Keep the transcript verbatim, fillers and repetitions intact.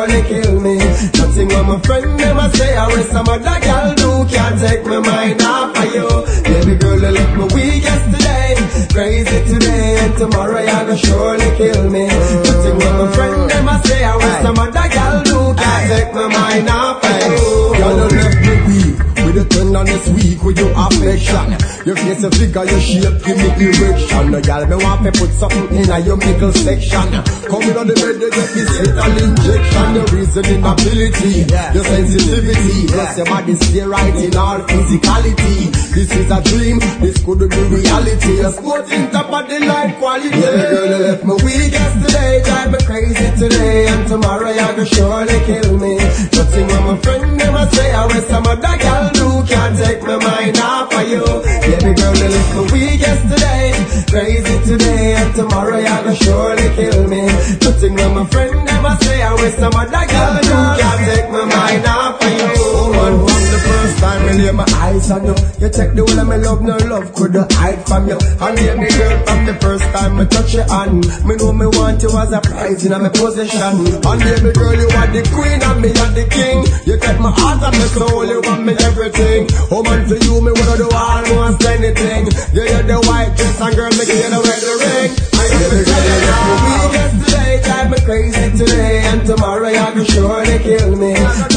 surely kill me. Nothing on my friend, them I say I wish some other girl do. Can't take my mind off of you. Baby girl, you left me weak yesterday, crazy today, and tomorrow you're gonna surely kill me. Nothing on my friend, them I say I wish some other girl do. Can't take my mind off of you. Girl, you left me weak with a tenderness weak with your affection. Your face, your figure, your shape, give me erection. No girl, me want to put something in a your middle section. Come in on the bed, you get this lethal injection. Your reasoning ability, your sensitivity, plus your body stay right in all physicality. This is a dream, this could be reality. Your sporting top of the line quality. Yeah, girl, you left me weak yesterday, drive me crazy today, and tomorrow you're gonna surely kill me. Nothing with my friend, them I say I wish some other girl do. Can't take my mind off of you. Baby girl, you left me weak yesterday, crazy today, and tomorrow you're gonna surely kill me. Nothing with my friend, them I say I wish some other girl do. Can't take my mind off of you. Woman, from the first time I lay my eyes on you, you take the whole of my love, no love could hide from you. And baby girl, from the first time I touch your hand, me know me want you as a prize in my possession. And baby girl, you are the queen and me are the king. You take my heart and my soul, you want me everything. Oh man, for you me wanna do almost anything. Yeah, you're the white dress and girl, make you the wear the ring. I baby girl, you left me weak yesterday, drive me crazy today, and tomorrow you're gonna surely kill me.